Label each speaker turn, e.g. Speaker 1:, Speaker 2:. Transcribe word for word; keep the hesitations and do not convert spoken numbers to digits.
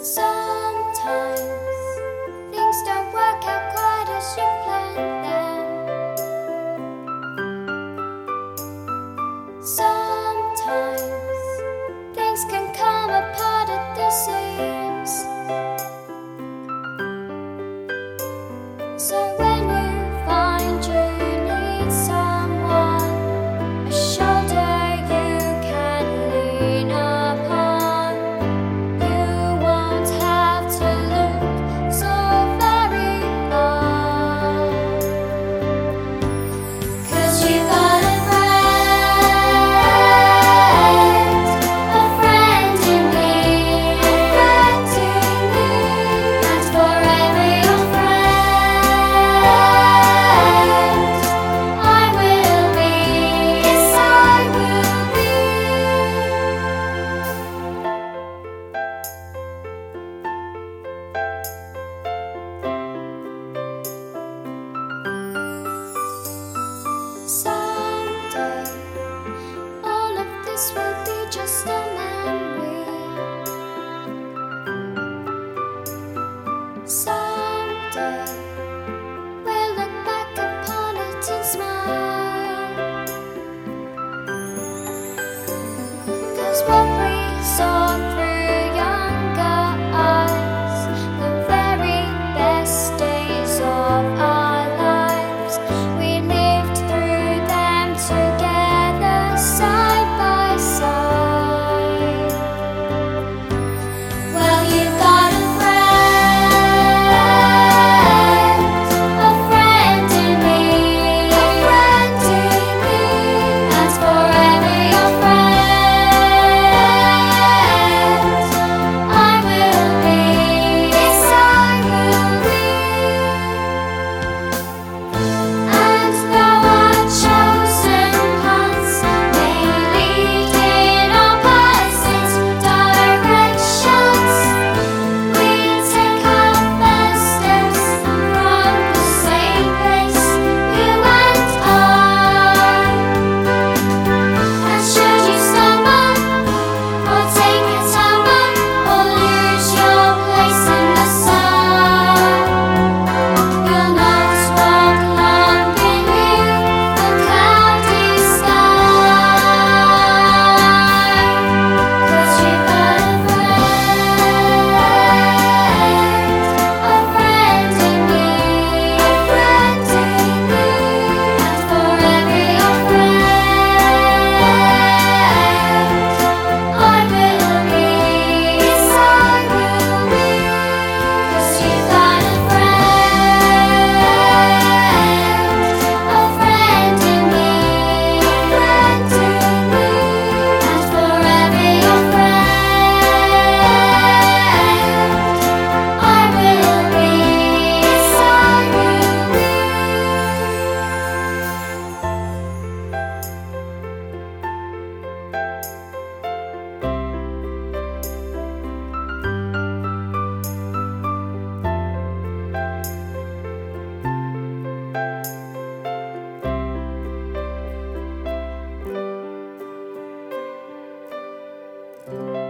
Speaker 1: Sometimes things don't work out quite as you planned them. Sometimes things can come apart at the seams. So when you find you need someone, a shoulder you can lean upon, you won't have to look so very far. 'Cause you got a friend, a friend in me, a friend in me, and forever your friend I will be. Yes, I will be. Someday, all of this will be just a memory. Someday, we'll look back upon it and smile. 'Cause what we saw through younger eyes, the very best days of our lives, we lived through them together, side by side. Well, you've got a friend, a friend in me, a friend in me, and forever your friend I will be. Yes, I will be. And though our chosen paths may lead in opposite directions, we take our first steps from the same place, you and I. And should you stumble or take a tumble or lose your place in the sun, you'll not walk long beneath the cloudy sky. 'Cause you've got a friend, a friend in me, a friend in me, and forever your friend I will be. Yes, I will be. 'Cause you've got a friend, a friend in me, a friend in me, and forever your friend I will be. Yes, I will be. Thank you.